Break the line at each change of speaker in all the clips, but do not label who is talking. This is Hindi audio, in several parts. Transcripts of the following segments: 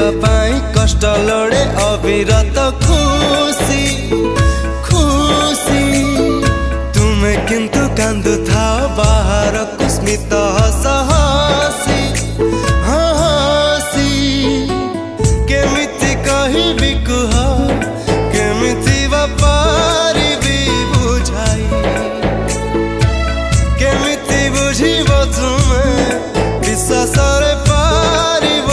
पाई कष्ट लोड़े अविरत खुशी खुशी तुमे किंतु कांदु था बाहर कुस्मित हस हसी हसी केमिति कहिबी कुह केमिति बापारिबी बुझाई केमिति बुझिब तुमे विश्वास रे पारिब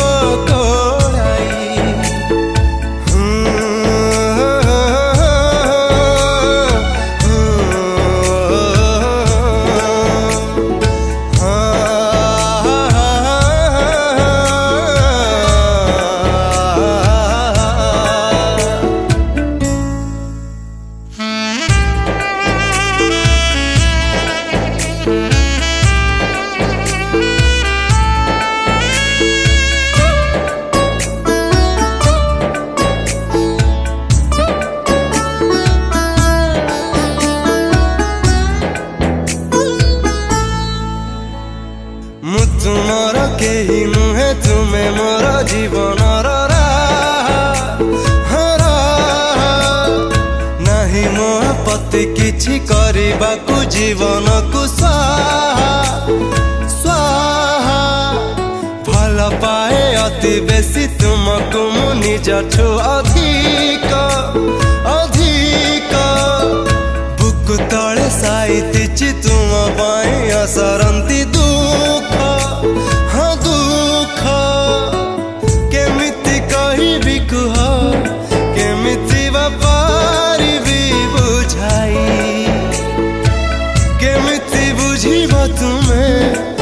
तुमर केही नुहे तुमे मोर जीवन नाही मो पति किछि करबाकू जीवन को स्वाहा स्वाहा भल पाए अति बेसी तुमको मु निजठु अधिक अधिक बुक तले साइतिछि तुम पाई असरंती दुख हाँ दुख केमिति कहिबी कुह केमिति बापारिबी बुझाई केमिति बुझिब तुमे